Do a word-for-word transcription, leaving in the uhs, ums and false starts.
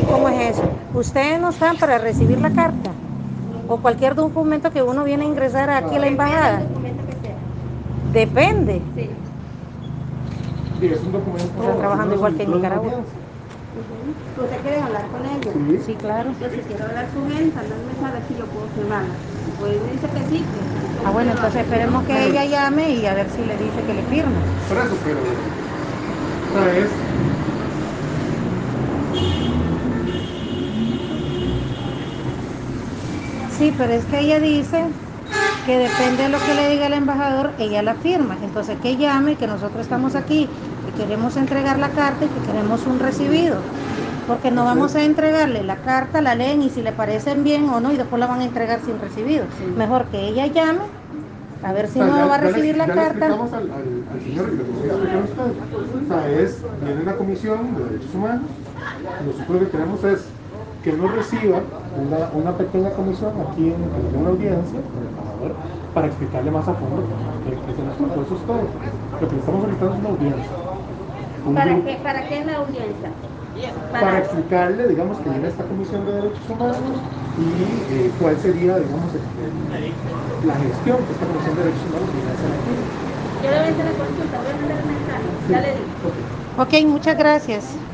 ¿Cómo es eso? ¿Ustedes no están para recibir la carta? ¿O cualquier documento que uno viene a ingresar aquí a la embajada? Depende del documento que sea. Depende. Sí. Sí, es un documento, Están es trabajando una igual que en solicitud de una Nicaragua. audiencia. Ujú. ¿Usted quiere hablar con ellos? Sí. Sí, claro. Yo si quiero hablar con él, mándame a ver si yo puedo firmarla. Pues me dice que sí, que Ah, yo bueno, quiero entonces hablar. Si esperemos no, que ella llame y a ver si le dice que le firme. Por eso, pero, o sea, es, Sí, pero es que ella dice que depende de lo que le diga el embajador, ella la firma. Entonces que llame, que nosotros estamos aquí, que queremos entregar la carta y que queremos un recibido. Porque no vamos a entonces, entregarle la carta, la leen y si le parecen bien o no, y después la van a entregar sin recibido. sí. Mejor que ella llame, a ver o si sea, no va a ya, ya, le, recibir la ya le carta. explicamos al, al, al señor y le voy a explicar a usted. O sea, es, viene la Comisión de Derechos Humanos, nosotros lo que queremos es que nos reciba una, una pequeña comisión aquí en, en una audiencia con el embajador para explicarle más a fondo qué, qué es nuestro proceso, es todo. Lo que le estamos solicitando es una audiencia. Un ¿Para grupo, qué, ¿Para qué es la audiencia? para Para... explicarle, digamos, que viene esta Comisión de Derechos Humanos y eh, cuál sería, digamos, el- el- la gestión que esta Comisión de Derechos Humanos viene a hacer aquí. Yo le voy a hacer la consulta, voy a mandar el mensaje. Sí, Ya le digo. ok. Ok, muchas gracias.